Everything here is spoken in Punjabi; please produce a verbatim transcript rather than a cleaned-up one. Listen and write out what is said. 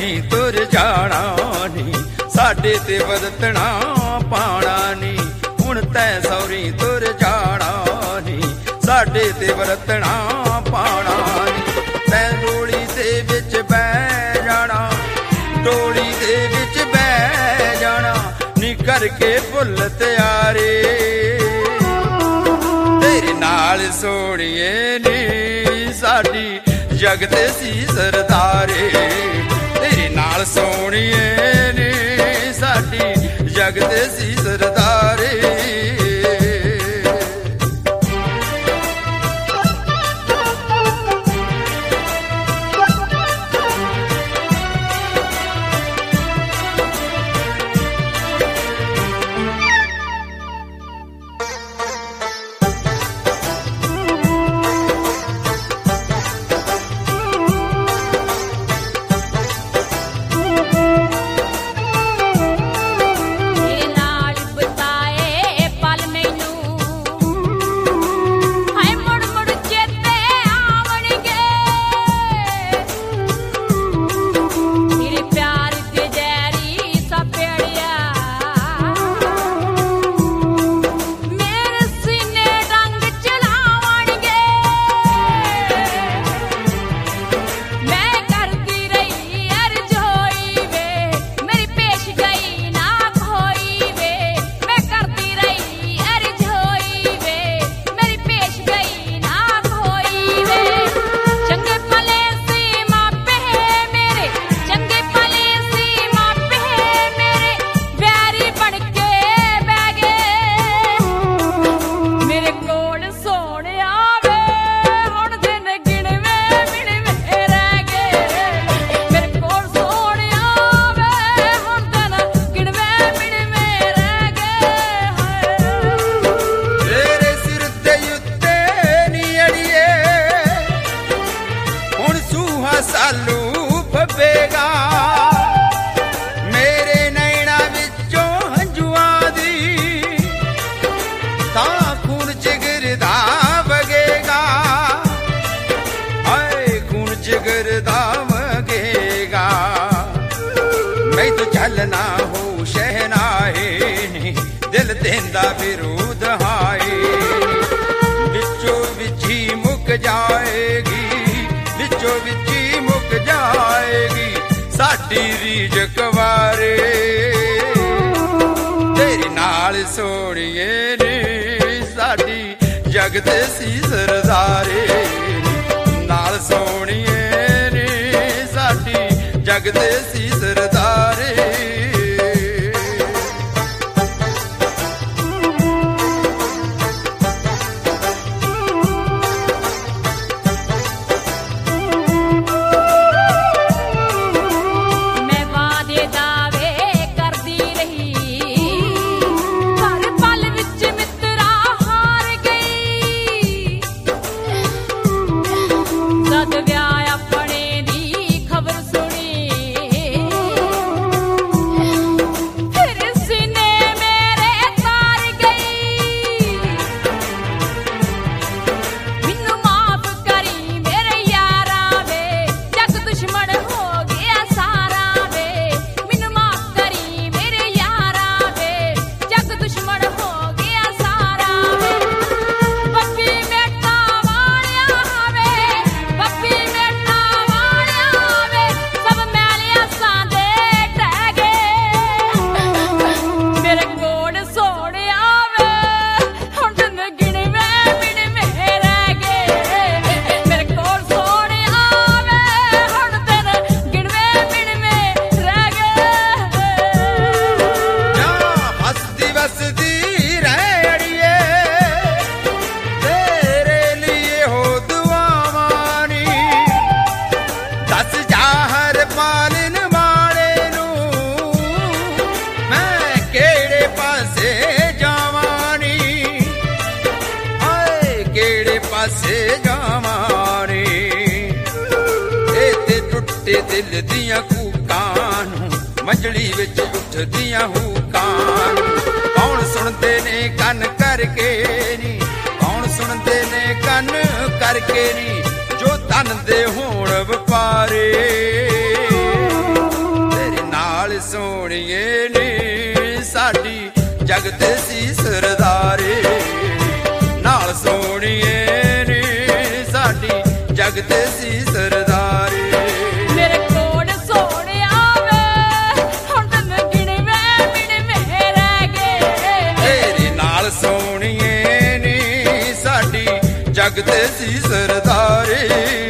ਸੌਰੀ ਤੁਰ ਜਾਣਾ ਨੀ, ਸਾਡੇ ਤੇ ਵਰਤਣਾ ਪਾਣਾ ਨੀ। ਹੁਣ ਤੈ ਸੌਰੀ ਤੁਰ ਜਾਣਾ ਨੀ, ਸਾਡੇ ਤੇ ਵਰਤਣਾ ਪਾਣਾ ਨੀ। ਤੈ ਡੋਲੀ ਦੇ ਵਿੱਚ ਬਹਿ ਜਾਣਾ, ਡੋਲੀ ਦੇ ਵਿੱਚ ਬਹਿ ਜਾਣਾ ਨੀ, ਕਰਕੇ ਫੁੱਲ ਤਿਆਰੇ ਤੇਰੇ ਨਾਲ ਸੋਹਣੀਏ ਨੀ, ਸਾਡੀ ਜਗ ਤੇ ਸੀ ਸਰਦਾਰੇ। ਤੇਰੇ ਨਾਲ ਸੋਹਣੀਏ ਨੀ, ਸਾਡੀ ਜਗ ਤੇ ਸੀ ਸਰਦਾਰੇ। ਸਾਲੂ ਫੱਬੇਗਾ ਮੇਰੇ ਨੈਣਾ ਵਿੱਚੋਂ ਹੰਝੂਆਂ ਦੀ, ਤਾਂ ਖੂਨ ਜਿਗਰ ਦਾ ਵਗੇਗਾ, ਹਾਏ ਖੂਨ ਜਿਗਰ ਦਾ ਵਗੇਗਾ। ਮੈਂ ਤਾਂ ਚੱਲਣਾ ਹੋ ਸ਼ਹਿਨਾਏ, ਦਿਲ ਦੇਂਦਾ ਵਿਰੋਧ ਹਾਏ, ਵਿੱਚੋਂ ਵਿੱਚ ਹੀ ਮੁੱਕ ਜਾਏਗੀ, ਵਿੱਚੋਂ ਵਿੱਚ ਹੀ ਮੁੱਕ ਜਾਏਗੀ ਸਾਡੀ ਰੀਝ ਕੁਵਾਰੇ। ਤੇਰੇ ਨਾਲ ਸੋਹਣੀਏ ਨੀ, ਸਾਡੀ ਜਗ ਤੇ ਸੀ ਸਰਦਾਰੇ। ਨਾਲ ਸੋਹਣੀਏ ਨੀ, ਸਾਡੀ ਜਗ ਤੇ ਸੀ ਸਰਦਾਰੇ। ਪਾਸੇ ਜਾਵਾਂ ਰੇ ਤੇ ਟੁੱਟੇ ਦਿਲ ਦੀਆਂ ਕੂਕਾਂ ਨੂੰ, ਮੰਜਲੀ ਵਿੱਚ ਉੱਠਦੀਆਂ ਹੂਕਾਂ ਨੂੰ। ਕੌਣ ਸੁਣਦੇ ਨੇ ਕੰਨ ਕਰਕੇ ਨੀ, ਕੌਣ ਸੁਣਦੇ ਨੇ ਕੰਨ ਕਰਕੇ ਨੀ, ਜੋ ਤਨ ਦੇ ਹੋਣ ਵਪਾਰੇ। ਜਗ ਤੇ ਸੀ ਸਰਦਾਰੇ। ਨਾਲ ਸੋਹਣੀਏ ਨੀ ਸਾਡੀ ਜਗ ਤੇ ਸੀ ਸਰਦਾਰੇ। ਮੇਰੇ ਕੋਲ ਸੋਹਣਿਆ ਵੇ ਹੁਣ ਤੈਨੂੰ ਗਿਣਵੇਂ ਮਿਣਵੇਂ ਰਹਿ ਗਏ। ਤੇਰੇ ਨਾਲ ਸੋਹਣੀਏ ਨੀ ਸਾਡੀ ਜਗ ਤੇ ਸੀ ਸਰਦਾਰੇ।